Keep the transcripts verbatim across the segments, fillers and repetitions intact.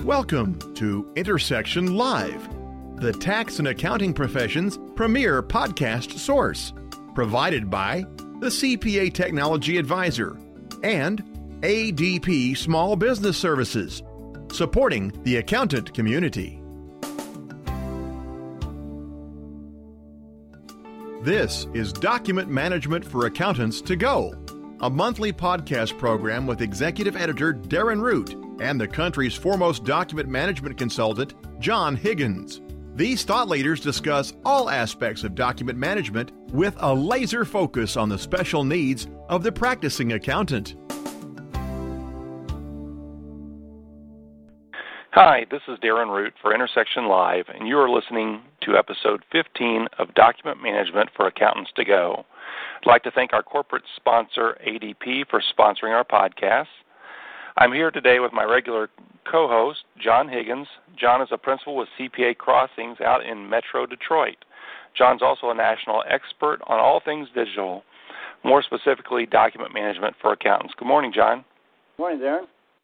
Welcome to Intersection Live, the tax and accounting profession's premier podcast source, provided by the C P A Technology Advisor and A D P Small Business Services, supporting the accountant community. This is Document Management for Accountants to Go, a monthly podcast program with executive editor Darren Root and the country's foremost document management consultant, John Higgins. These thought leaders discuss all aspects of document management with a laser focus on the special needs of the practicing accountant. Hi, this is Darren Root for Intersection Live, and you are listening to episode fifteen of Document Management for Accountants to Go. I'd like to thank our corporate sponsor, A D P, for sponsoring our podcast. I'm here today with my regular co-host, John Higgins. John is a principal with C P A Crossings out in Metro Detroit. John's also a national expert on all things digital, more specifically document management for accountants. Good morning, John. Good morning, Darren.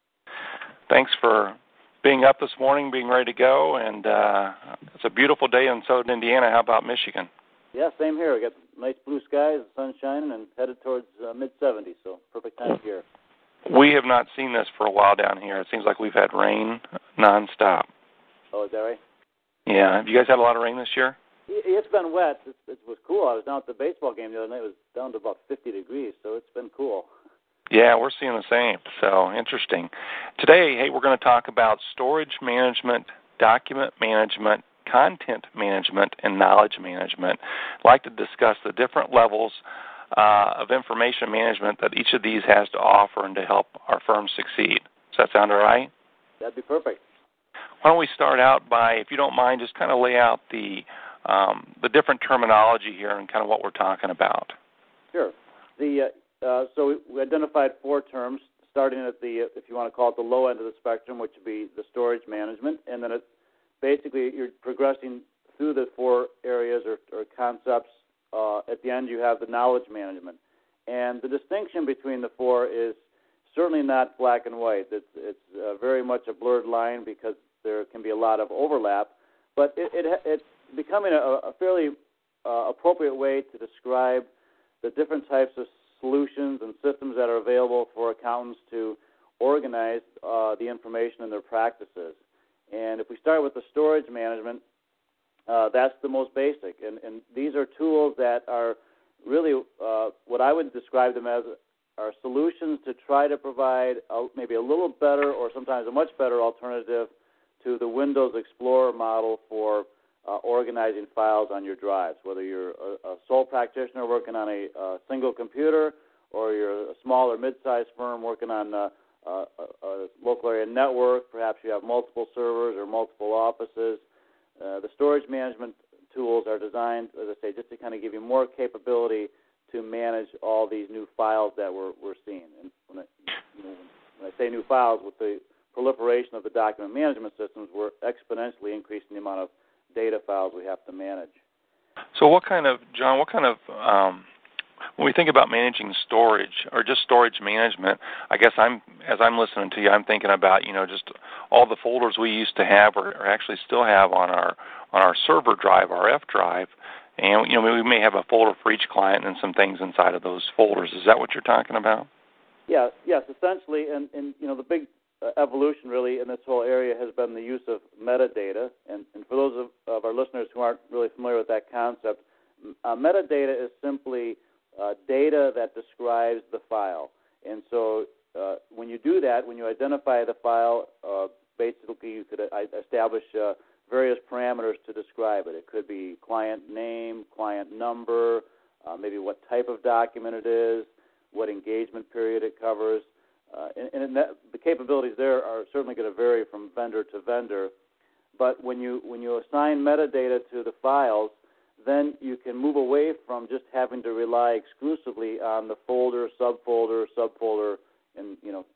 Thanks for being up this morning, being ready to go, and uh, it's a beautiful day in southern Indiana. How about Michigan? Yeah, same here. We got nice blue skies, the sun shining, and headed towards uh, mid seventies, so perfect time of year. We have not seen this for a while down here. It seems like we've had rain nonstop. Oh, is that right? Yeah. Have you guys had a lot of rain this year? It's been wet. It, it was cool. I was down at the baseball game the other night. It was down to about fifty degrees, so it's been cool. Yeah, we're seeing the same. So interesting. Today, hey, we're going to talk about storage management, document management, content management, and knowledge management. I'd like to discuss the different levels uh, of information management that each of these has to offer and to help our firm succeed. Does that sound all right? That'd be perfect. Why don't we start out by, if you don't mind, just kind of lay out the um, the different terminology here and kind of what we're talking about. Sure. The uh, uh, so we identified four terms, starting at the, if you want to call it the low end of the spectrum, which would be the storage management, and then it's basically you're progressing through the four areas or, or concepts. Uh, at the end, you have the knowledge management. And the distinction between the four is certainly not black and white. It's, it's uh, very much a blurred line because there can be a lot of overlap. But it, it, it's becoming a, a fairly uh, appropriate way to describe the different types of solutions and systems that are available for accountants to organize uh, the information in their practices. And if we start with the storage management, Uh, that's the most basic, and, and these are tools that are really uh, what I would describe them as are solutions to try to provide a, maybe a little better or sometimes a much better alternative to the Windows Explorer model for uh, organizing files on your drives, whether you're a, a sole practitioner working on a, a single computer or you're a small or mid-sized firm working on a, a, a local area network. Perhaps you have multiple servers or multiple offices. Uh, the storage management tools are designed, as I say, just to kind of give you more capability to manage all these new files that we're, we're seeing. And when I, you know, when I say new files, with the proliferation of the document management systems, we're exponentially increasing the amount of data files we have to manage. So what kind of, John, what kind of, um, when we think about managing storage or just storage management, I guess I'm, as I'm listening to you, I'm thinking about, you know, just all the folders we used to have or, or actually still have on our on our server drive, our F drive, and, you know, we may have a folder for each client and some things inside of those folders. Is that what you're talking about? Yeah, yes, essentially, and, and you know, the big uh, evolution really in this whole area has been the use of metadata, and, and for those of, of our listeners who aren't really familiar with that concept, uh, metadata is simply Uh, data that describes the file. And so uh, when you do that, when you identify the file, uh, basically you could uh, establish uh, various parameters to describe it. It could be client name, client number, uh, maybe what type of document it is, what engagement period it covers. Uh, and and that, the capabilities there are certainly going to vary from vendor to vendor. But when you when you assign metadata to the files, then you can move away from just having to rely exclusively on the folder, subfolder, subfolder, and you know,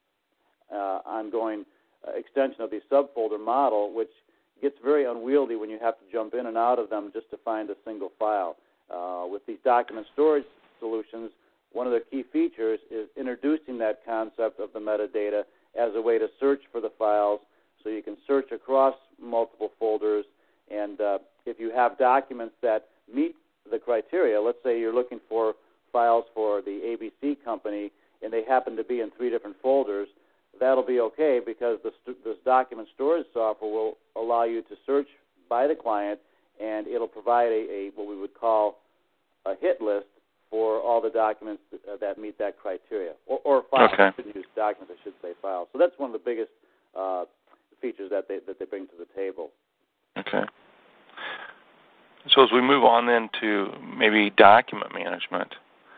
uh, ongoing uh, extension of the subfolder model, which gets very unwieldy when you have to jump in and out of them just to find a single file. Uh, with these document storage solutions, one of the key features is introducing that concept of the metadata as a way to search for the files so you can search across multiple folders. And uh, if you have documents that meet the criteria, let's say you're looking for files for the A B C company and they happen to be in three different folders, that'll be okay because this, this document storage software will allow you to search by the client, and it'll provide a, a what we would call a hit list for all the documents that, uh, that meet that criteria, or, or files. Okay. I shouldn't use documents, I should say files. So that's one of the biggest uh, features that they that they bring to the table. Okay. So as we move on then to maybe document management,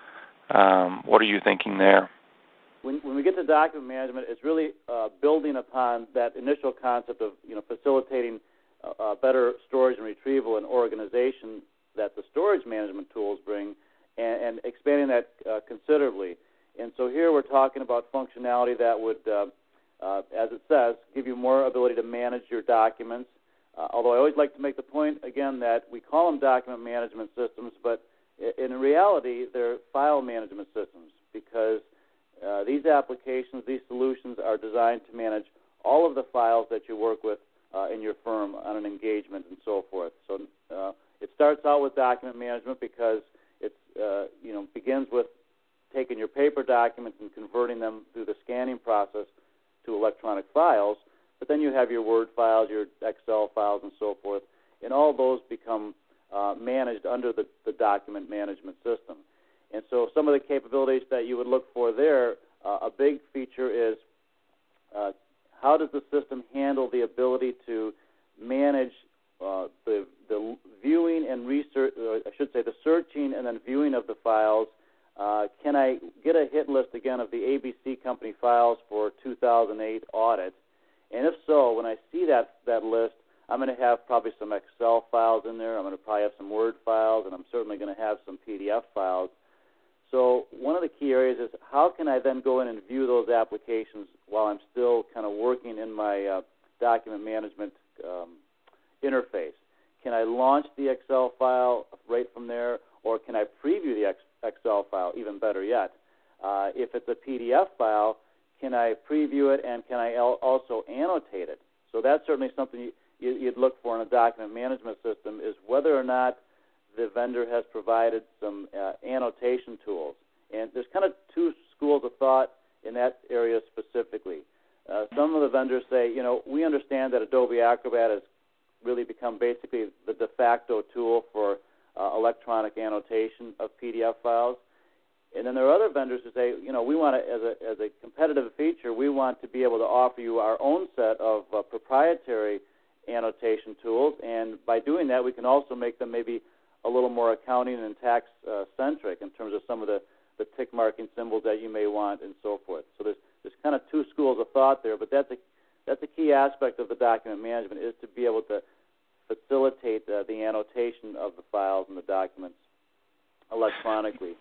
um, what are you thinking there? When, when we get to document management, it's really uh, building upon that initial concept of you know facilitating uh, uh, better storage and retrieval and organization that the storage management tools bring, and, and expanding that uh, considerably. And so here we're talking about functionality that would, uh, uh, as it says, give you more ability to manage your documents. Uh, although I always like to make the point, again, that we call them document management systems, but in reality, they're file management systems because uh, these applications, these solutions are designed to manage all of the files that you work with uh, in your firm on an engagement and so forth. So uh, it starts out with document management because it uh, you know, begins with taking your paper documents and converting them through the scanning process to electronic files. But then you have your Word files, your Excel files, and so forth, and all those become uh, managed under the, the document management system. And so some of the capabilities that you would look for there, uh, a big feature is uh, how does the system handle the ability to manage uh, the, the viewing and research, or I should say the searching and then viewing of the files. Uh, can I get a hit list, again, of the A B C company files for two thousand eight audit? And if so, when I see that, that list, I'm going to have probably some Excel files in there. I'm going to probably have some Word files, and I'm certainly going to have some P D F files. So one of the key areas is how can I then go in and view those applications while I'm still kind of working in my uh, document management um, interface? Can I launch the Excel file right from there, or can I preview the Excel file, even better yet? Uh, if it's a P D F file, can I preview it, and can I also annotate it? So that's certainly something you'd look for in a document management system, is whether or not the vendor has provided some uh, annotation tools. And there's kind of two schools of thought in that area specifically. Uh, some of the vendors say, you know, we understand that Adobe Acrobat has really become basically the de facto tool for uh, electronic annotation of P D F files. And then there are other vendors who say, you know, we want to, as a as a competitive feature, we want to be able to offer you our own set of uh, proprietary annotation tools, and by doing that, we can also make them maybe a little more accounting and tax uh, centric in terms of some of the, the tick marking symbols that you may want and so forth. So there's there's kind of two schools of thought there, but that's a that's a key aspect of the document management, is to be able to facilitate uh, the annotation of the files and the documents electronically.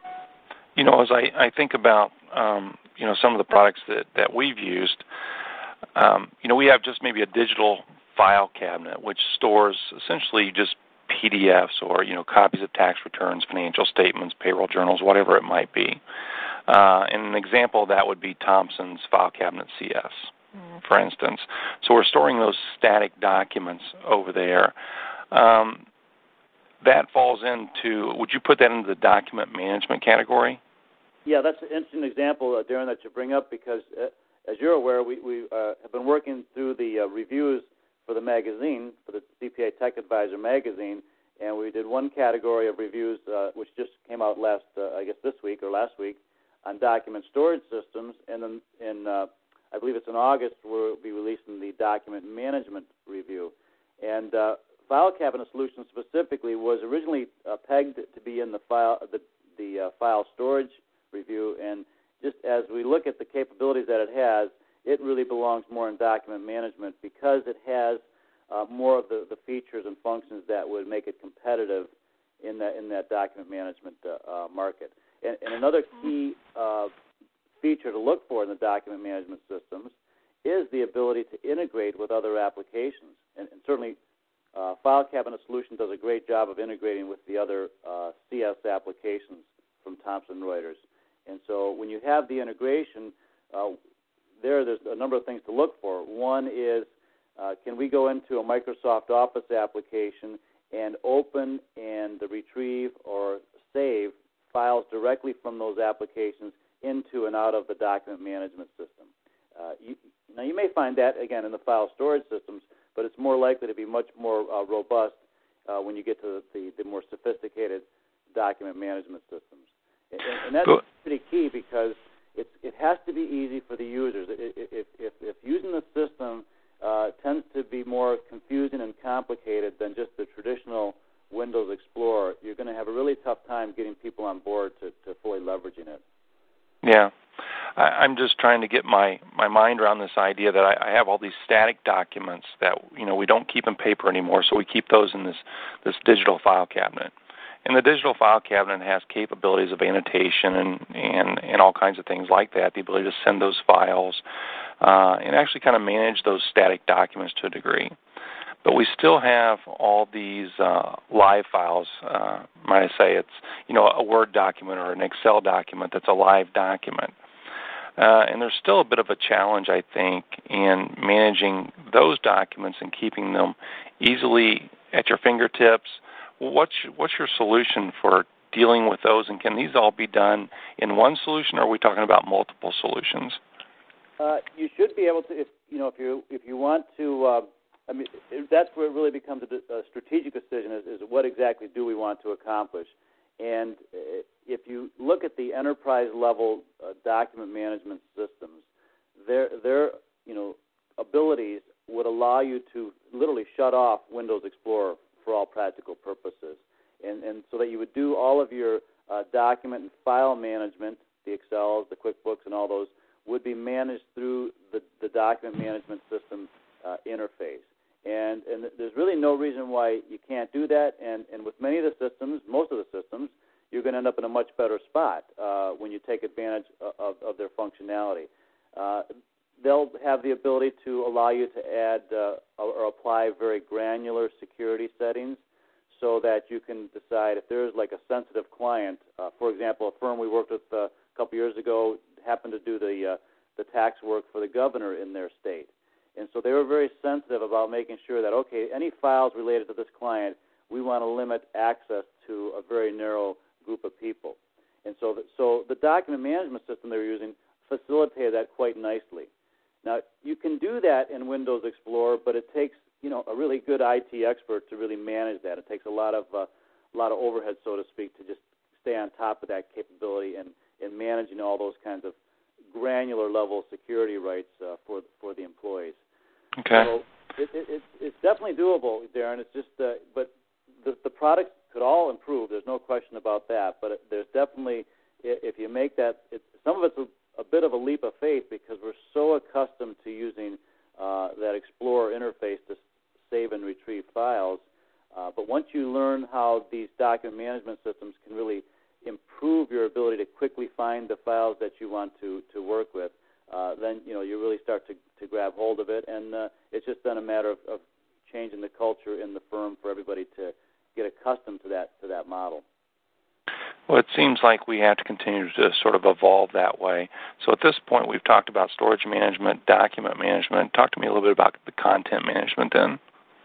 You know, as I, I think about, um, you know, some of the products that, that we've used, um, you know, we have just maybe a digital file cabinet which stores essentially just P D Fs or, you know, copies of tax returns, financial statements, payroll journals, whatever it might be. Uh, and an example of that would be Thomson's File Cabinet C S, mm-hmm. for instance. So we're storing those static documents over there. Um, that falls into, would you put that into the document management category? Yeah, that's an interesting example, uh, Darren, that you bring up, because uh, as you're aware, we, we uh, have been working through the uh, reviews for the magazine, for the C P A Tech Advisor magazine, and we did one category of reviews, uh, which just came out last, uh, I guess this week or last week, on document storage systems, and then in, uh, I believe it's in August, we'll be releasing the document management review. And uh, File Cabinet Solutions specifically was originally uh, pegged to be in the file the, the uh, file storage review, and just as we look at the capabilities that it has, it really belongs more in document management because it has uh, more of the, the features and functions that would make it competitive in that in that document management uh, uh, market. And, and another key uh, feature to look for in the document management systems is the ability to integrate with other applications, and, and certainly Uh, File Cabinet Solution does a great job of integrating with the other uh, C S applications from Thomson Reuters. And so when you have the integration, uh, there, there's a number of things to look for. One is Uh, can we go into a Microsoft Office application and open and retrieve or save files directly from those applications into and out of the document management system? Uh, you, now, you may find that, again, in the file storage systems, but it's more likely to be much more uh, robust uh, when you get to the, the more sophisticated document management systems. And, and that's pretty key because it's, it has to be easy for the users. If, if, if using the system uh, tends to be more confusing and complicated than just the traditional Windows Explorer, you're going to have a really tough time getting people on board to, to fully leveraging it. Yeah. I, I'm just trying to get my, my mind around this idea that I, I have all these static documents that, you know, we don't keep in paper anymore, so we keep those in this, this digital file cabinet. And the digital file cabinet has capabilities of annotation and, and, and all kinds of things like that, the ability to send those files uh, and actually kind of manage those static documents to a degree. But we still have all these uh, live files. Uh, might I say it's, you know, a Word document or an Excel document that's a live document. Uh, and there's still a bit of a challenge, I think, in managing those documents and keeping them easily at your fingertips. What's what's your solution for dealing with those, and can these all be done in one solution, or are we talking about multiple solutions? Uh, you should be able to, if you know, if you if you want to. Uh, I mean, that's where it really becomes a, a strategic decision: is, is what exactly do we want to accomplish? And if you look at the enterprise level uh, document management systems, their their you know abilities would allow you to literally shut off Windows Explorer for all practical purposes, and and so that you would do all of your uh, document and file management, the Excels, the QuickBooks, and all those would be managed through the, the document management system uh, interface. And and there's really no reason why you can't do that. And, and with many of the systems, most of the systems, you're going to end up in a much better spot uh, when you take advantage of, of their functionality. Uh, they'll have the ability to allow you to add uh, or apply very granular security settings so that you can decide if there's like a sensitive client. Uh, for example, a firm we worked with uh, a couple years ago happened to do the uh, the tax work for the governor in their state. And so they were very sensitive about making sure that, okay, any files related to this client, we want to limit access to a very narrow group of people. And so the, so the document management system they were using facilitated that quite nicely. Now, you can do that in Windows Explorer, but it takes, you know, a really good I T expert to really manage that. It takes a lot of uh, a lot of overhead, so to speak, to just stay on top of that capability and, and managing all those kinds of granular level security rights uh, for for the employees. Okay. So it, it, it's, it's definitely doable, Darren. It's just, uh, but the the products could all improve. There's no question about that. But it, there's definitely, if you make that, it, some of it's a, a bit of a leap of faith because we're so accustomed to using uh, that Explorer interface to save and retrieve files. Uh, but once you learn how these document management systems can really improve your ability to quickly find the files that you want to, to work with, uh, then you know you really start to, to grab hold of it, and uh, it's just then a matter of, of changing the culture in the firm for everybody to get accustomed to that to that model. Well, it seems like we have to continue to sort of evolve that way. So at this point, we've talked about storage management, document management. Talk to me a little bit about the content management then.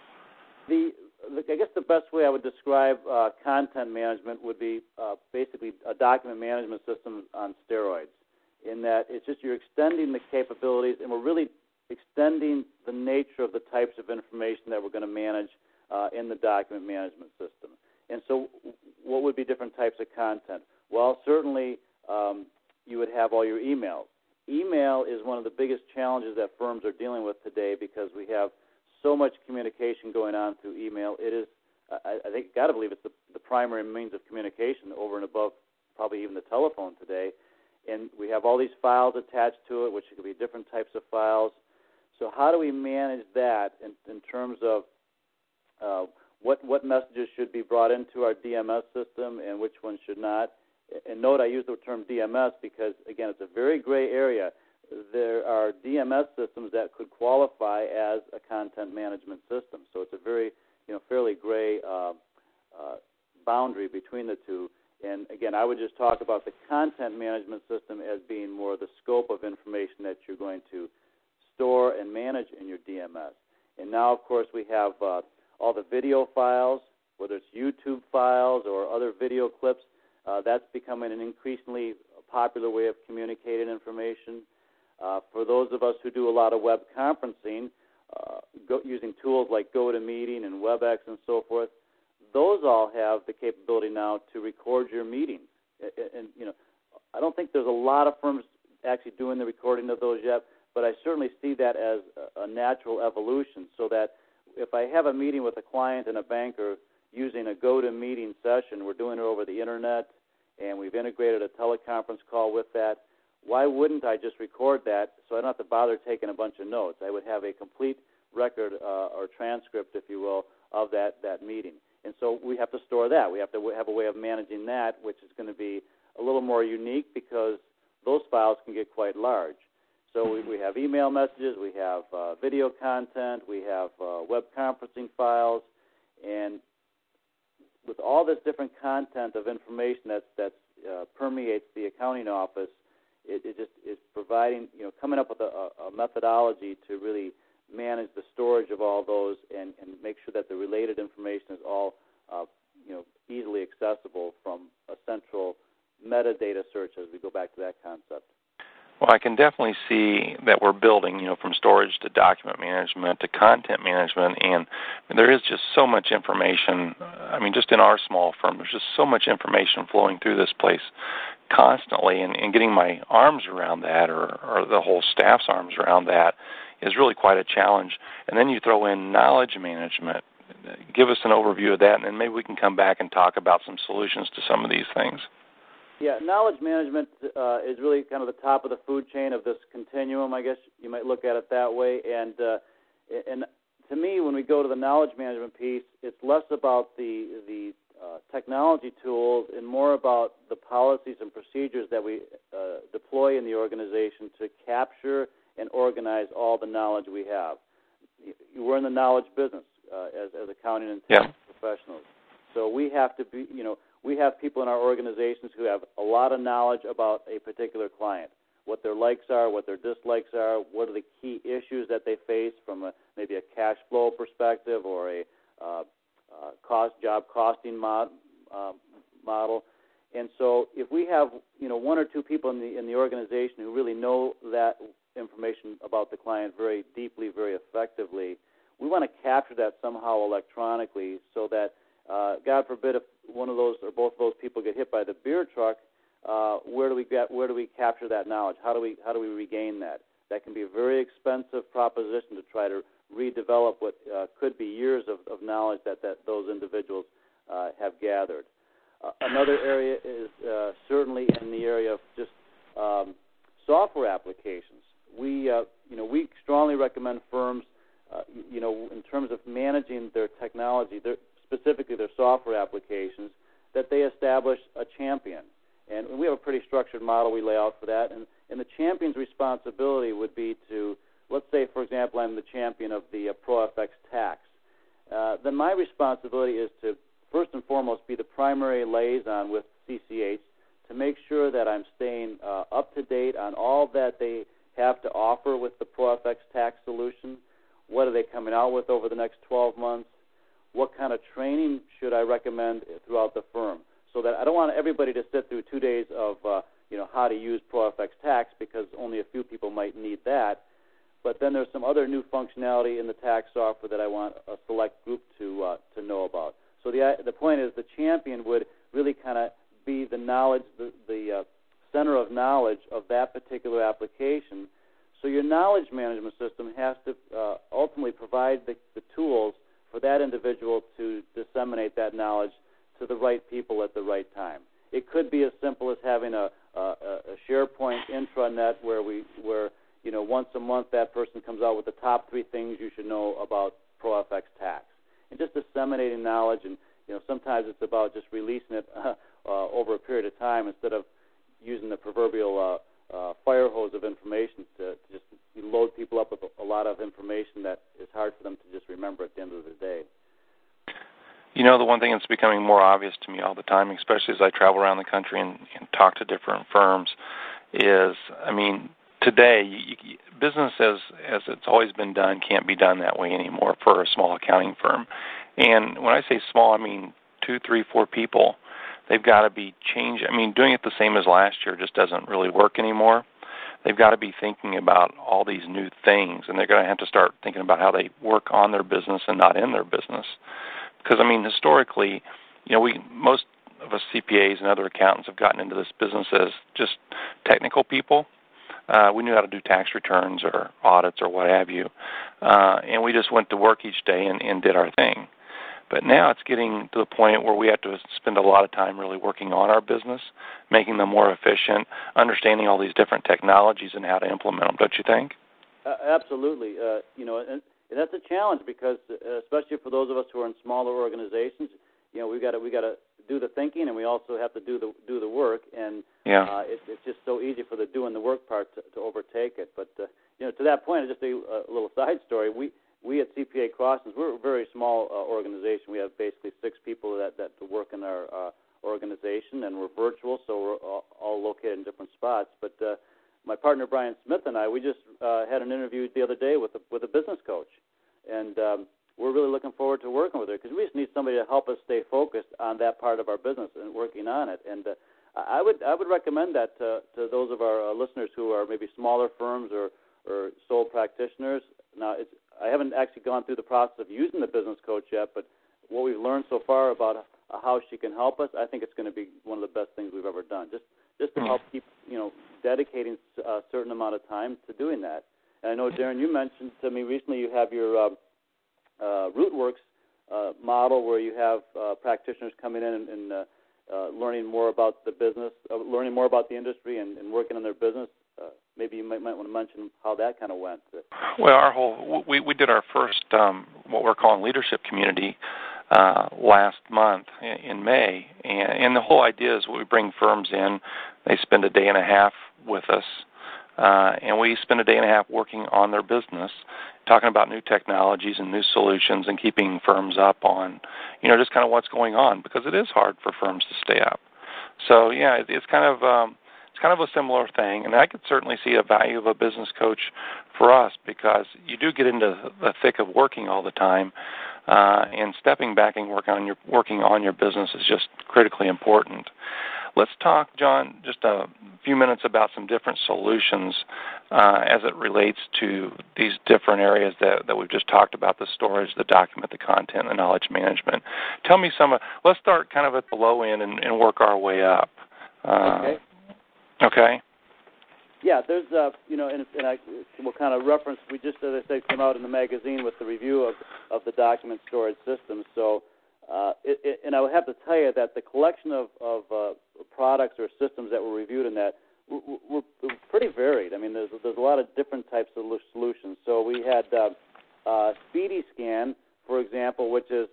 The I guess the best way I would describe uh, content management would be uh, basically a document management system on steroids, in that it's just you're extending the capabilities, and we're really extending the nature of the types of information that we're going to manage uh, in the document management system. And so what would be different types of content? Well, certainly um, you would have all your emails. Email is one of the biggest challenges that firms are dealing with today because we have so much communication going on through email. It is, I, I think, got to believe it's the, the primary means of communication over and above probably even the telephone today. And we have all these files attached to it, which could be different types of files. So how do we manage that in, in terms of uh, what what messages should be brought into our D M S system and which ones should not? And note I use the term D M S because, again, it's a very gray area. There are D M S systems that could qualify as a content management system. So it's a very, you know, fairly gray uh, uh, boundary between the two. And again, I would just talk about the content management system as being more the scope of information that you're going to store and manage in your D M S. And now, of course, we have uh, all the video files, whether it's YouTube files or other video clips. Uh, that's becoming an increasingly popular way of communicating information. Uh, for those of us who do a lot of web conferencing, uh, go, using tools like GoToMeeting and WebEx and so forth, those all have the capability now to record your meetings. And, and you know, I don't think there's a lot of firms actually doing the recording of those yet, but I certainly see that as a, a natural evolution, so that if I have a meeting with a client and a banker using a GoToMeeting session, we're doing it over the Internet, and we've integrated a teleconference call with that, why wouldn't I just record that so I don't have to bother taking a bunch of notes? I would have a complete record uh, or transcript, if you will, of that, that meeting. And so we have to store that. We have to have a way of managing that, which is going to be a little more unique because those files can get quite large. So we, we have email messages, we have uh, video content, we have uh, web conferencing files, and with all this different content of information that that uh, permeates the accounting office, it, it just is providing, you know, coming up with a, a methodology to really manage the storage of all those and, and make sure that the related information is all, uh, you know, easily accessible from a central metadata search, as we go back to that concept. Well, I can definitely see that we're building, you know, from storage to document management to content management, and there is just so much information. I mean, just in our small firm, there's just so much information flowing through this place constantly, and, and getting my arms around that, or, or the whole staff's arms around that, is really quite a challenge. And then you throw in knowledge management. Give us an overview of that, and then maybe we can come back and talk about some solutions to some of these things. Yeah, knowledge management uh, is really kind of the top of the food chain of this continuum, I guess you might look at it that way. And uh, and to me, when we go to the knowledge management piece, it's less about the the uh, technology tools and more about the policies and procedures that we uh, deploy in the organization to capture and organize all the knowledge we have. We're in the knowledge business uh, as as accounting and tax yeah. professionals, so we have to be, you know. We have people in our organizations who have a lot of knowledge about a particular client, what their likes are, what their dislikes are, what are the key issues that they face from a, maybe a cash flow perspective or a uh, uh, cost job costing mod, uh, model. And so, if we have, you know, one or two people in the in the organization who really know that information about the client very deeply, very effectively, we want to capture that somehow electronically so that, uh, God forbid, if one of those or both of those people get hit by the beer truck, uh, where do we get? Where do we capture that knowledge? How do we how do we regain that? That can be a very expensive proposition to try to redevelop what uh, could be years of, of knowledge that, that those individuals uh, have gathered. Uh, another area is uh, certainly in the area of just um, software applications. We uh, you know we strongly recommend firms uh, you know in terms of managing their technology, their specifically their software applications, that they establish a champion. And we have a pretty structured model we lay out for that. And, and the champion's responsibility would be to, let's say, for example, I'm the champion of the uh, ProFX tax. Uh, then my responsibility is to, first and foremost, be the primary liaison with C C H to make sure that I'm staying uh, up to date on all that they have to offer with the ProFX tax solution. What are they coming out with over the next twelve months? What kind of training should I recommend throughout the firm? So that I don't want everybody to sit through two days of, uh, you know, how to use ProFX tax, because only a few people might need that. But then there's some other new functionality in the tax software that I want a select group to uh, to know about. So the the point is, the champion would really kind of be the knowledge, the, the uh, center of knowledge of that particular application. So your knowledge management system has to uh, ultimately provide the, the tools for that individual to disseminate that knowledge to the right people at the right time. It could be as simple as having a, a, a SharePoint intranet where we, where you know, once a month that person comes out with the top three things you should know about ProFX tax, and just disseminating knowledge. And you know, sometimes it's about just releasing it uh, uh, over a period of time instead of using the proverbial uh, uh, fire hose of information to, to just load people up with a lot of information that is hard for them to just remember at the end of the day. You know, the one thing that's becoming more obvious to me all the time, especially as I travel around the country and, and talk to different firms, is, I mean, today, you, you, business as as it's always been done can't be done that way anymore for a small accounting firm. And when I say small, I mean two, three, four people. They've got to be changing. I mean, doing it the same as last year just doesn't really work anymore. They've got to be thinking about all these new things, and they're going to have to start thinking about how they work on their business and not in their business. Because, I mean, historically, you know, we most of us C P As and other accountants have gotten into this business as just technical people. Uh, we knew how to do tax returns or audits or what have you, uh, and we just went to work each day and, and did our thing. But now it's getting to the point where we have to spend a lot of time really working on our business, making them more efficient, understanding all these different technologies and how to implement them, don't you think? Uh, absolutely. Uh, you know, and, and that's a challenge because, uh, especially for those of us who are in smaller organizations, you know, we got to we got to do the thinking, and we also have to do the do the work. And yeah. uh, it, it's just so easy for the doing the work part to, to overtake it. But uh, you know, to that point, just a, a little side story. We We at C P A Crossings, we're a very small uh, organization. We have basically six people that, that work in our uh, organization, and we're virtual, so we're all, all located in different spots. But uh, my partner Brian Smith and I, we just uh, had an interview the other day with a, with a business coach, and um, we're really looking forward to working with her because we just need somebody to help us stay focused on that part of our business and working on it. And uh, I would I would recommend that to, to those of our uh, listeners who are maybe smaller firms or, or sole practitioners. Now, it's I haven't actually gone through the process of using the business coach yet, but what we've learned so far about how she can help us, I think it's going to be one of the best things we've ever done. Just just to help keep, you know, dedicating a certain amount of time to doing that. And I know, Darren, you mentioned to me recently you have your uh, uh, RootWorks uh, model where you have uh, practitioners coming in and, and uh, uh, learning more about the business, uh, learning more about the industry and, and working on their business. Uh, maybe you might, might want to mention how that kind of went. Well, our whole we we did our first um, what we're calling leadership community uh, last month in, in May, and, and the whole idea is we bring firms in. They spend a day and a half with us, uh, and we spend a day and a half working on their business, talking about new technologies and new solutions, and keeping firms up on, you know, just kind of what's going on because it is hard for firms to stay up. So yeah, it, it's kind of um, It's kind of a similar thing, and I could certainly see a value of a business coach for us because you do get into the thick of working all the time, uh, and stepping back and working on your working on your business is just critically important. Let's talk, John, just a few minutes about some different solutions uh, as it relates to these different areas that, that we've just talked about, the storage, the document, the content, the knowledge management. Tell me some, let's start kind of at the low end and, and work our way up. Uh, okay. Okay. Yeah, there's, uh, you know, and, and I will kind of reference, we just, as I said, came out in the magazine with the review of, of the document storage systems. So, uh, it, it, and I would have to tell you that the collection of, of uh, products or systems that were reviewed in that were, were, were pretty varied. I mean, there's, there's a lot of different types of solutions. So we had uh, uh, SpeedyScan, for example, which is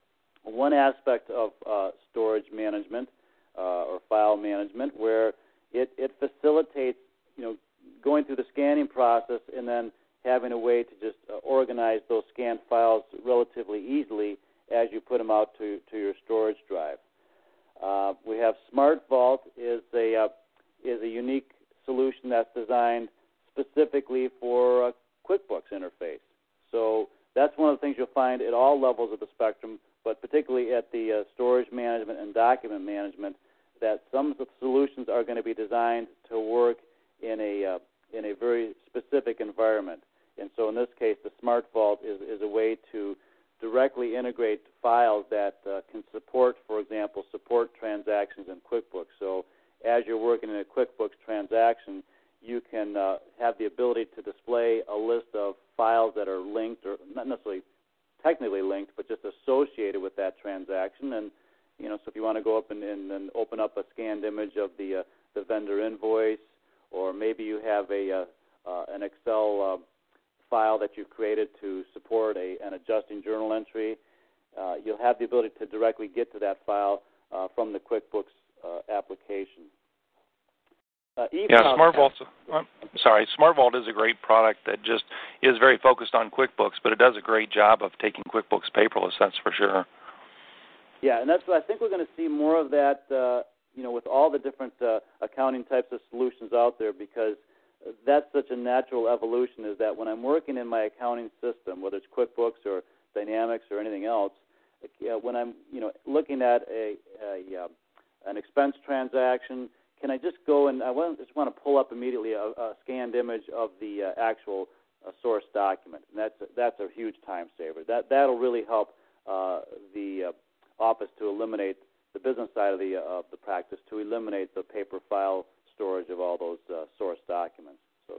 one aspect of uh, storage management uh, or file management where It, it facilitates, you know, going through the scanning process and then having a way to just uh, organize those scanned files relatively easily as you put them out to, to your storage drive. Uh, we have SmartVault is a uh, is a unique solution that's designed specifically for a QuickBooks interface. So that's one of the things you'll find at all levels of the spectrum, but particularly at the uh, storage management and document management, that some of the solutions are going to be designed to work in a uh, in a very specific environment. And so in this case, the SmartVault is, is a way to directly integrate files that uh, can support, for example, support transactions in QuickBooks. So as you're working in a QuickBooks transaction, you can uh, have the ability to display a list of files that are linked, or not necessarily technically linked, but just associated with that transaction. And you know, so if you want to go up and, and, and open up a scanned image of the uh, the vendor invoice, or maybe you have a uh, uh, an Excel uh, file that you've created to support a an adjusting journal entry, uh, you'll have the ability to directly get to that file uh, from the QuickBooks uh, application. Uh, yeah, SmartVault. I'm sorry, SmartVault is a great product that just is very focused on QuickBooks, but it does a great job of taking QuickBooks paperless. That's for sure. Yeah, and that's what I think we're going to see more of that, uh, you know, with all the different uh, accounting types of solutions out there, because that's such a natural evolution, is that when I'm working in my accounting system, whether it's QuickBooks or Dynamics or anything else, uh, when I'm you know looking at a, a uh, an expense transaction, can I just go and I want, just want to pull up immediately a, a scanned image of the uh, actual uh, source document, and that's that's a huge time saver. That that'll really help uh, the uh, office to eliminate the business side of the uh, of the practice, to eliminate the paper file storage of all those uh, source documents. So,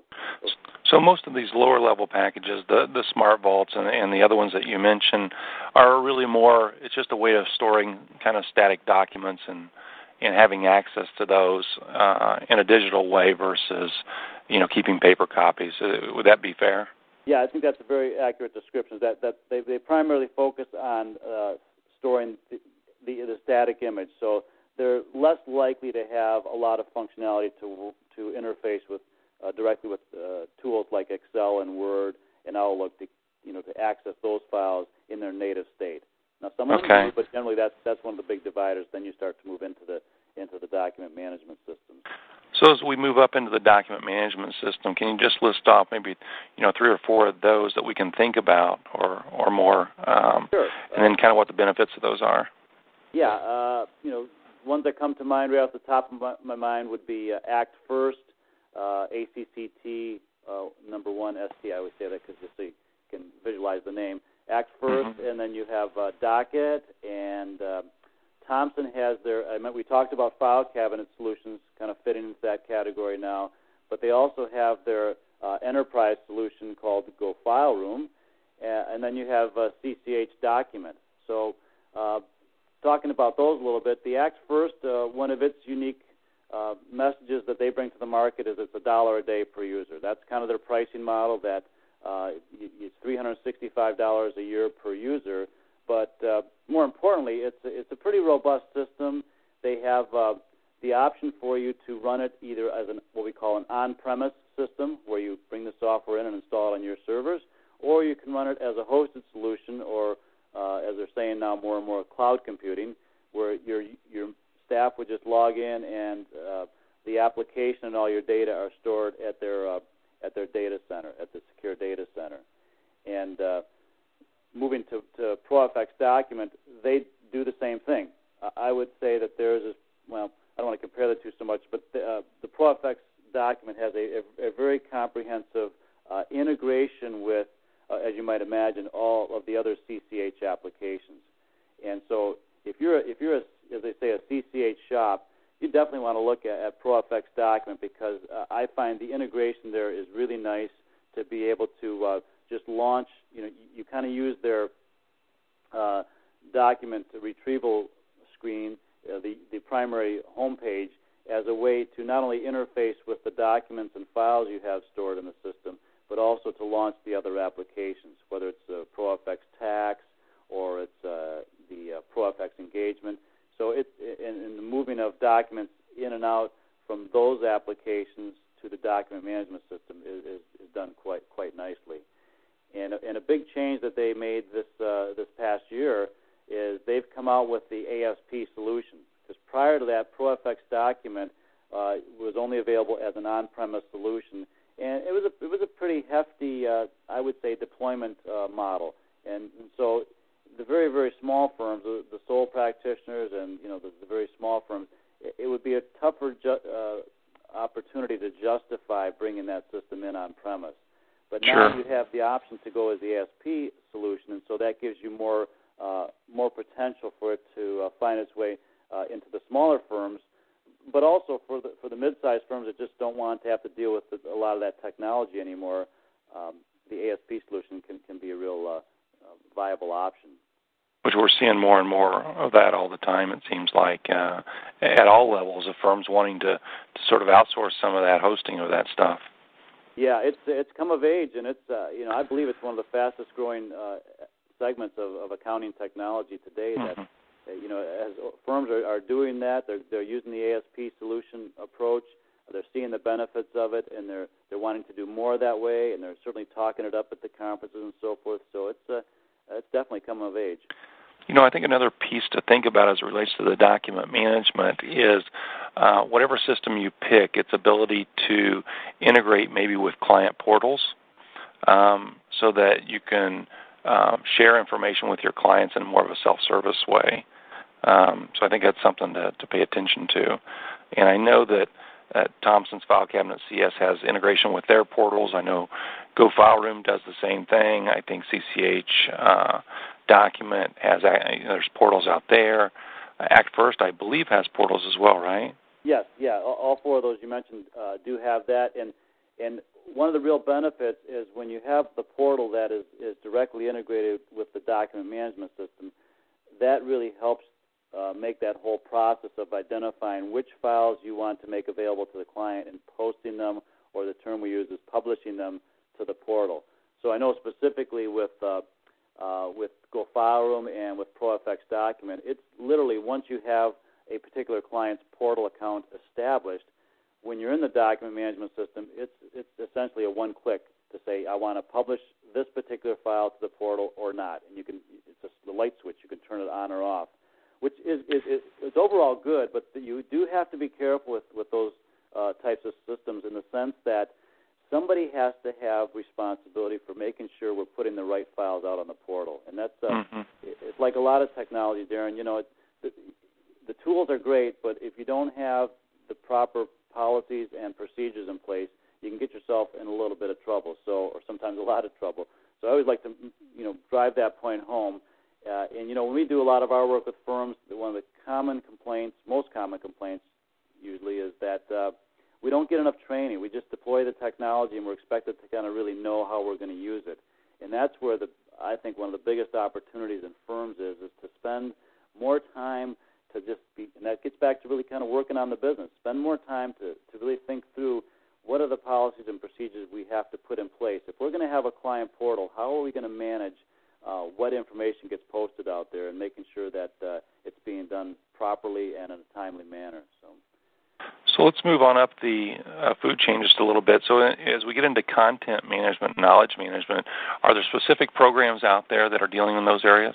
so most of these lower level packages, the the Smart Vaults and, and the other ones that you mentioned, are really more. It's just a way of storing kind of static documents and and having access to those uh, in a digital way versus, you know, keeping paper copies. Uh, would that be fair? Yeah, I think that's a very accurate description. That that they they primarily focus on uh, storing the, the the static image, so they're less likely to have a lot of functionality to to interface with uh, directly with uh, tools like Excel and Word and Outlook to you know to access those files in their native state. Now, some of them okay. do, but generally that's that's one of the big dividers. Then you start to move into the into the document management system. So as we move up into the document management system, can you just list off maybe you know three or four of those that we can think about, or or more, um, sure. and then kind of what the benefits of those are? Yeah, uh, you know, ones that come to mind right off the top of my, my mind would be uh, Act First, uh, A C C T, uh, number one, S T. I always say that because just so you can visualize the name. Act First, mm-hmm. and then you have uh, Docket, and uh, Thomson has their, I mean, we talked about file cabinet solutions kind of fitting into that category now, but they also have their uh, enterprise solution called Go File Room, uh, and then you have uh, C C H Document. So uh, talking about those a little bit, the Act First, uh, one of its unique uh, messages that they bring to the market is it's a dollar a day per user. That's kind of their pricing model, that uh, it's three hundred sixty-five dollars a year per user. But uh, more importantly, it's a, it's a pretty robust system. They have uh, the option for you to run it either as an what we call an on-premise system, where you bring the software in and install it on your servers, or you can run it as a hosted solution, or uh, as they're saying now, more and more cloud computing, where your your staff would just log in and uh, the application and all your data are stored at their uh, at their data center, at the secure data center. And uh, moving to, to ProFX Document, they do the same thing. Uh, I would say that theirs is, well, I don't want to compare the two so much, but the, uh, the ProFX Document has a, a, a very comprehensive uh, integration with, uh, as you might imagine, all of the other C C H applications. And so if you're, if you're a, as they say, a C C H shop, you definitely want to look at, at ProFX Document, because uh, I find the integration there is really nice to be able to uh, just launch. You know, you, you kind of use their uh, document retrieval screen, uh, the, the primary homepage, as a way to not only interface with the documents and files you have stored in the system, but also to launch the other applications, whether it's uh, ProFX Tax or it's uh, the uh, ProFX Engagement. So it's in, in the moving of documents in and out from those applications to the document management system is, is, is done quite quite nicely. And, and a big change that they made this uh, this past year is they've come out with the A S P solution. Because prior to that, ProFX Document uh, was only available as an on-premise solution, and it was a it was a pretty hefty, uh, I would say, deployment uh, model. And, and so the very very small firms, the, the sole practitioners, and you know the, the very small firms, it, it would be a tougher ju- uh, opportunity to justify bringing that system in on-premise. But now sure. you have the option to go as the A S P solution, and so that gives you more uh, more potential for it to uh, find its way uh, into the smaller firms, but also for the for the mid-sized firms that just don't want to have to deal with the, a lot of that technology anymore. Um, the A S P solution can, can be a real uh, uh, viable option. Which we're seeing more and more of that all the time, it seems like, uh, at all levels of firms wanting to, to sort of outsource some of that hosting of that stuff. Yeah, it's it's come of age, and it's uh, you know I believe it's one of the fastest growing uh, segments of, of accounting technology today. Mm-hmm. That you know as firms are, are doing that, they're they're using the A S P solution approach. They're seeing the benefits of it, and they're they're wanting to do more that way, and they're certainly talking it up at the conferences and so forth. So it's uh, it's definitely come of age. You know, I think another piece to think about as it relates to the document management is uh, whatever system you pick, its ability to integrate maybe with client portals um, so that you can um, share information with your clients in more of a self-service way. Um, so I think that's something to, to pay attention to. And I know that uh, Thomson's File Cabinet C S has integration with their portals. I know Go File Room does the same thing. I think C C H uh, Document has, uh, there's portals out there. Uh, Act First, I believe, has portals as well, right? Yes, yeah. All, all four of those you mentioned uh, do have that. And and one of the real benefits is when you have the portal that is, is directly integrated with the document management system, that really helps uh, make that whole process of identifying which files you want to make available to the client and posting them, or the term we use is publishing them to the portal. So I know specifically with uh, uh, with Go File Room and with ProFX Document, it's literally once you have a particular client's portal account established, when you're in the document management system, it's it's essentially a one-click to say, I want to publish this particular file to the portal or not, and you can it's a, the light switch. You can turn it on or off, which is is, is, is overall good, but you do have to be careful with, with those uh, types of systems in the sense that somebody has to have responsibility for making sure we're putting the right files out on the portal. And that's uh, mm-hmm. it's like a lot of technology, Darren. You know, it, the, the tools are great, but if you don't have the proper policies and procedures in place, you can get yourself in a little bit of trouble, so or sometimes a lot of trouble. So I always like to, you know, drive that point home. Uh, and, you know, when we do a lot of our work with firms, one of the common complaints, most common complaints usually, is that uh, we don't get enough training. We just deploy the technology, and we're expected to kind of really know how we're going to use it. And that's where the I think one of the biggest opportunities in firms is, is to spend more time to just be, and that gets back to really kind of working on the business, spend more time to, to really think through what are the policies and procedures we have to put in place. If we're going to have a client portal, how are we going to manage uh, what information gets posted out there and making sure that uh, it's being done properly and in a timely manner. So. So let's move on up the uh, food chain just a little bit. So as we get into content management, knowledge management, are there specific programs out there that are dealing in those areas?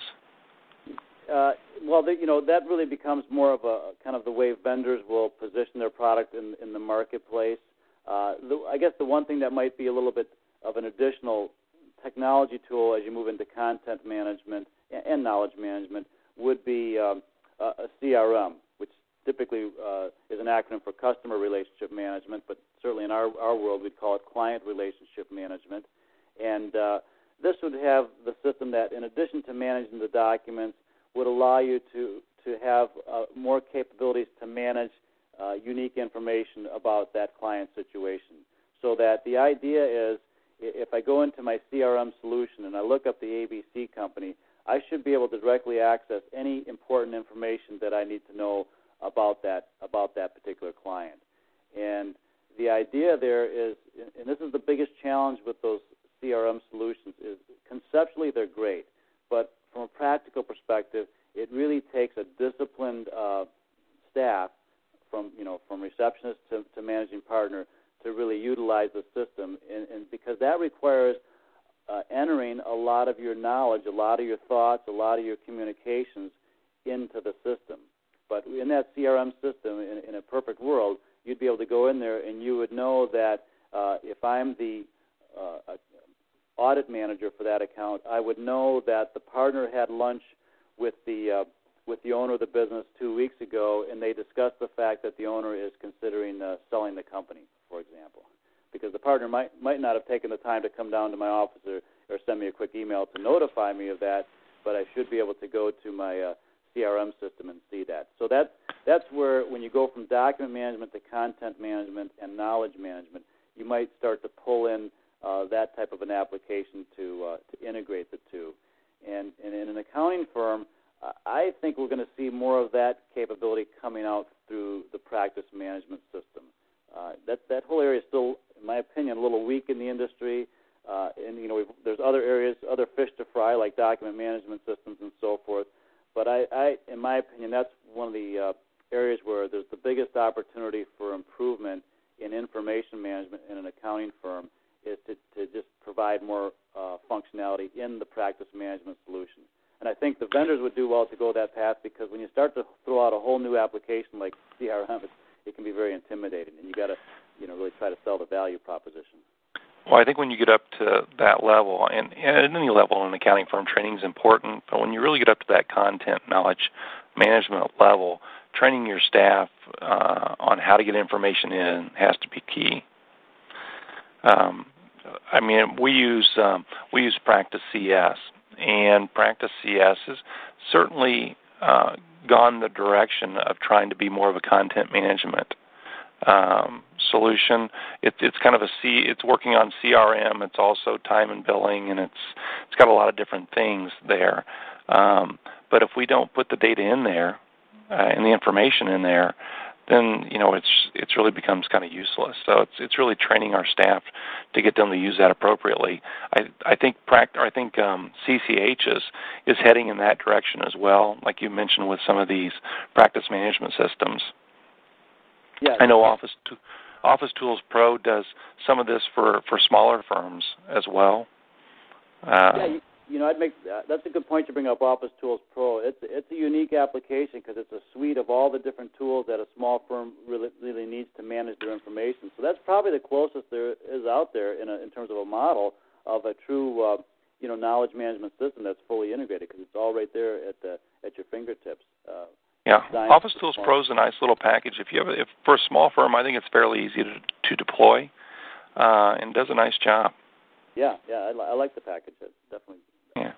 Uh, well, the, you know, that really becomes more of a kind of the way vendors will position their product in, in the marketplace. Uh, the, I guess the one thing that might be a little bit of an additional technology tool as you move into content management and, and knowledge management would be um, a, a C R M, which typically uh, is an acronym for customer relationship management, but certainly in our, our world we'd call it client relationship management. And uh, this would have the system that, in addition to managing the documents, would allow you to, to have uh, more capabilities to manage uh, unique information about that client situation. So that the idea is, if I go into my C R M solution and I look up the A B C company, I should be able to directly access any important information that I need to know about that about that particular client. And the idea there is, and this is the biggest challenge with those C R M solutions, is conceptually they're great, but from a practical perspective, it really takes a disciplined uh, staff, from you know from receptionist to, to managing partner, to really utilize the system, and, and because that requires uh, entering a lot of your knowledge, a lot of your thoughts, a lot of your communications into the system. But in that C R M system, in, in a perfect world, you'd be able to go in there and you would know that uh, if I'm the uh, audit manager for that account, I would know that the partner had lunch with the uh, with the owner of the business two weeks ago, and they discussed the fact that the owner is considering uh, selling the company, for example, because the partner might might not have taken the time to come down to my office or, or send me a quick email to notify me of that, but I should be able to go to my uh, C R M system and see that. So that's, that's where, when you go from document management to content management and knowledge management, you might start to pull in uh, that type of an application to uh, to integrate the two. And, and in an accounting firm, I think we're going to see more of that capability coming out through the practice management system. Uh, that that whole area is still, in my opinion, a little weak in the industry. Uh, and you know, we've, there's other areas, other fish to fry, like document management systems and so forth. But I, I in my opinion, that's one of the uh, areas where there's the biggest opportunity for improvement in information management in an accounting firm, is to, to just provide more uh, functionality in the practice management solution. And And I think the vendors would do well to go that path, because when you start to throw out a whole new application like C R M, it, it can be very intimidating, and you got to, you know, really try to sell the value proposition. Well, I think when you get up to that level, and, and at any level in an accounting firm, training is important, but when you really get up to that content knowledge management level, training your staff uh, on how to get information in has to be key. Um, I mean, we use um, we use Practice C S, and Practice C S has certainly uh, gone the direction of trying to be more of a content management um, solution. It, it's kind of a C. It's working on C R M. It's also time and billing, and it's it's got a lot of different things there. Um, but if we don't put the data in there uh, and the information in there, then you know it's it's really becomes kind of useless. So it's it's really training our staff to get them to use that appropriately. I I think pract I think um, C C H is is heading in that direction as well, like you mentioned with some of these practice management systems. Yeah, I know Office Office Tools Pro does some of this for, for smaller firms as well. Uh, yeah, you, you know, I'd make uh, that's a good point to bring up. Office Tools Pro. It's it's a unique application because it's a suite of all the different tools that a small firm really really needs to manage their information. So that's probably the closest there is out there in a, in terms of a model of a true uh, you know knowledge management system that's fully integrated, because it's all right there at the at your fingertips. Uh, Yeah, Office Tools Pro is a nice little package. If you have, a, if for a small firm, I think it's fairly easy to to deploy, uh, and does a nice job. Yeah, yeah, I, I like the package. It's definitely. Yeah.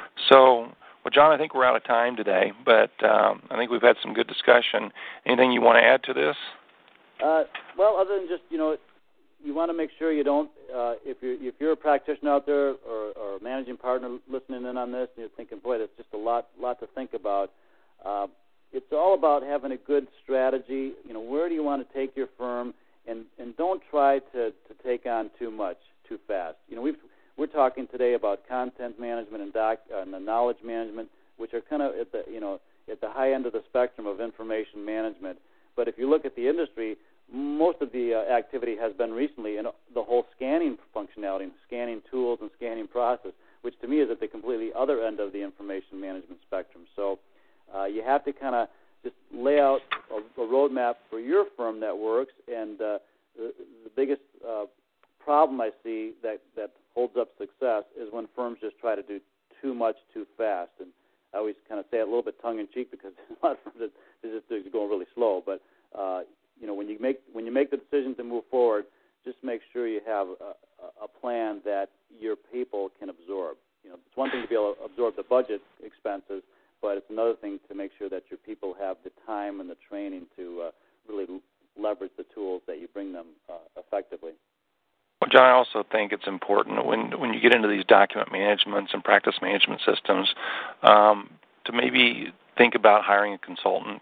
So, well, John, I think we're out of time today, but um, I think we've had some good discussion. Anything you want to add to this? Uh, well, other than just you know, you want to make sure you don't. Uh, if you're if you're a practitioner out there or, or a managing partner listening in on this, and you're thinking, boy, that's just a lot lot to think about. Uh, It's all about having a good strategy. You know, where do you want to take your firm, and, and don't try to, to take on too much too fast. You know, we've, we're talking today about content management and, doc, uh, and the knowledge management, which are kind of at the you know at the high end of the spectrum of information management. But if you look at the industry, most of the uh, activity has been recently in the whole scanning functionality, and scanning tools and scanning process, which to me is at the completely other end of the information management spectrum. So. Uh, you have to kind of just lay out a, a roadmap for your firm that works, and uh, the, the biggest uh, problem I see that, that holds up success is when firms just try to do too much too fast. And I always kind of say it a little bit tongue-in-cheek because a lot of firms are just going really slow. But uh, you know, when you make when you make the decision to move forward, just make sure you have a, a plan that your people can absorb. You know, it's one thing to be able to absorb the budget expenses, but it's another thing to make sure that your people have the time and the training to uh, really leverage the tools that you bring them uh, effectively. Well, John, I also think it's important when when you get into these document managements and practice management systems um, to maybe think about hiring a consultant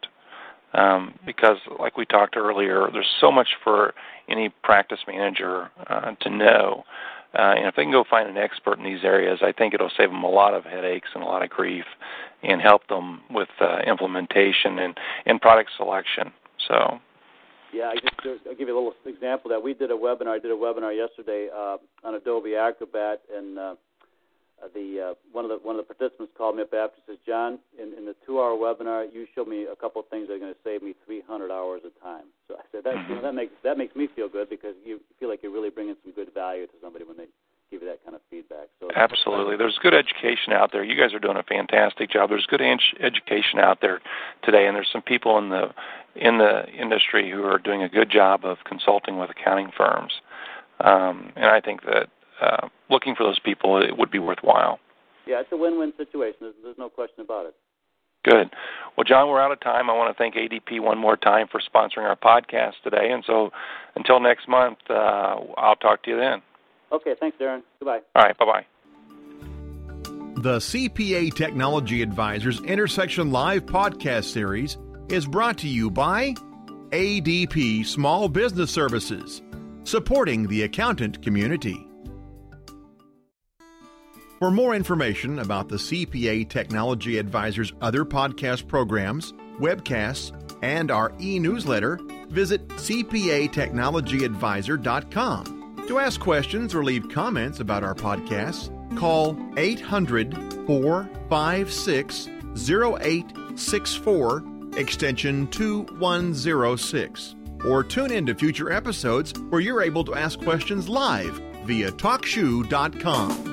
um, because, like we talked earlier, there's so much for any practice manager uh, to know. Uh, and if they can go find an expert in these areas, I think it'll save them a lot of headaches and a lot of grief and help them with uh, implementation and, and product selection. So, yeah, I just, I'll give you a little example of that. We did a webinar. I did a webinar yesterday uh, on Adobe Acrobat, and uh, the uh, one of the one of the participants called me up after and says, John, in, in the two-hour webinar, you showed me a couple of things that are going to save me three hundred hours of time. So I said, that, you know, that makes that makes me feel good because you feel like you're really bringing some good value to somebody when they give you that kind of feedback. So absolutely. There's good education out there. You guys are doing a fantastic job. There's good education out there today, and there's some people in the in the industry who are doing a good job of consulting with accounting firms. Um, and I think that uh, looking for those people, it would be worthwhile. Yeah, it's a win-win situation. There's, there's no question about it. Good. Well, John, we're out of time. I want to thank A D P one more time for sponsoring our podcast today. And so until next month, uh, I'll talk to you then. Okay, thanks, Darren. Goodbye. All right, bye-bye. The C P A Technology Advisors Intersection Live podcast series is brought to you by A D P Small Business Services, supporting the accountant community. For more information about the C P A Technology Advisors' other podcast programs, webcasts, and our e-newsletter, visit c p a technology advisor dot com. To ask questions or leave comments about our podcasts, call eight hundred, four four five six, zero eight six four, extension two one zero six. Or tune in to future episodes where you're able to ask questions live via talk shoe dot com.